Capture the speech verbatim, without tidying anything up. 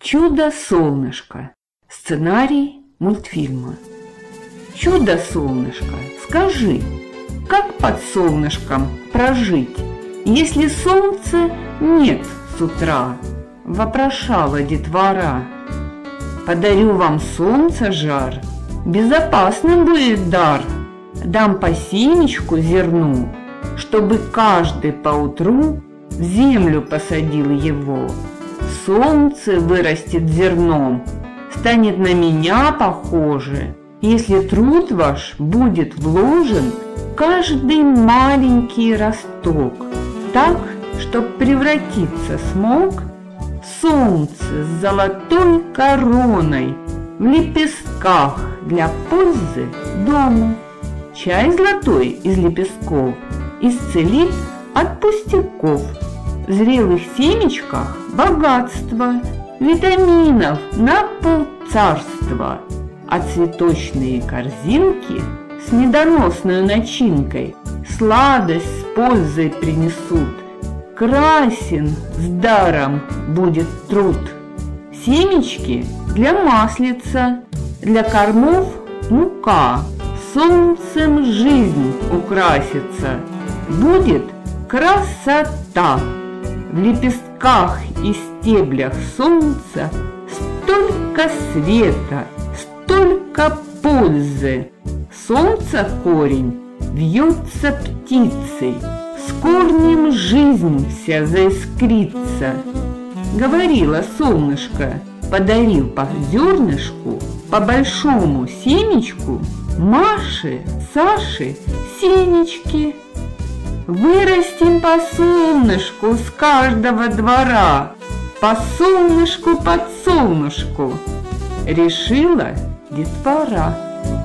Чудо-солнышко. Сценарий мультфильма. Чудо-солнышко, скажи, как под солнышком прожить, если солнца нет с утра? Вопрошала детвора. Подарю вам солнце жар, безопасным будет дар. Дам по семечку зерну, чтобы каждый поутру в землю посадил его. Солнце вырастет зерном, станет на меня похоже, если труд ваш будет вложен каждый маленький росток, так, чтоб превратиться смог солнце с золотой короной в лепестках для пользы дому. Чай золотой из лепестков исцелит от пустяков. В зрелых семечках богатство, витаминов на полцарства, а цветочные корзинки с медоносной начинкой сладость с пользой принесут. Красен с даром будет труд. Семечки для маслица, для кормов мука, солнцем жизнь украсится, будет красота. В лепестках и стеблях солнца столько света, столько пользы. Солнце корень вьется птицей, с корнем жизнь вся заискрится. Говорила солнышко, подарил по зернышку, по большому семечку Маше, Саше сенечки. Вырастим по солнышку с каждого двора, по солнышку под солнышку, решила детвора.